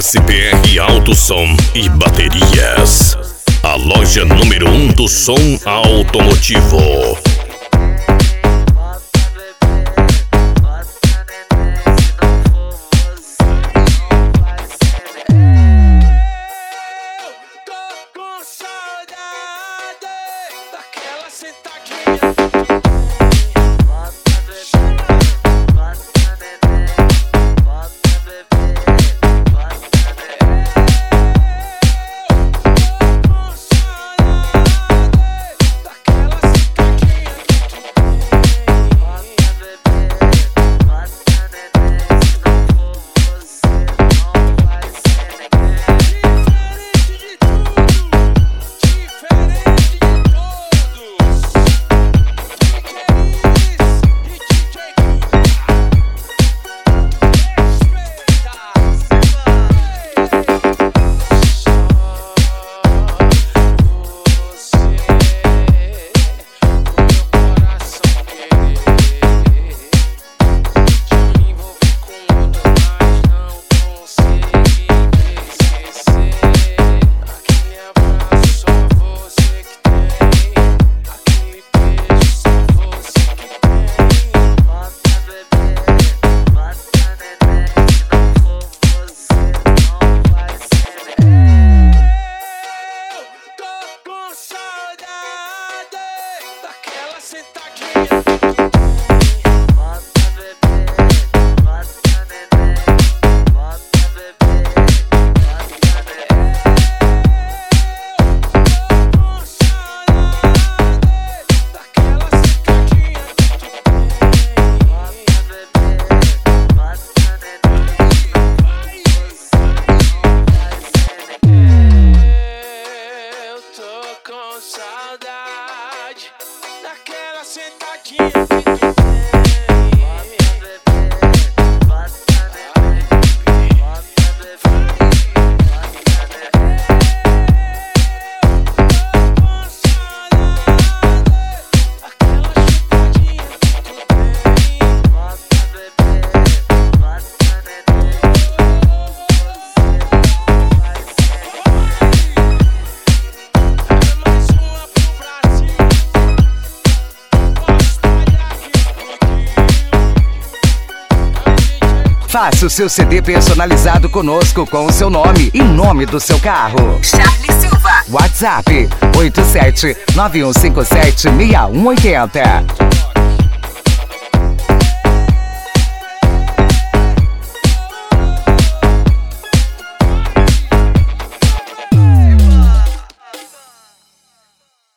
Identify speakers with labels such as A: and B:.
A: SPR Alto Som e Baterias. A loja número 1 do som automotivo.
B: Saudade daquela sentadinha que
C: Faça o seu CD personalizado conosco com o seu nome e nome do seu carro.
D: Charlie Silva.
C: WhatsApp 87 9157 6180.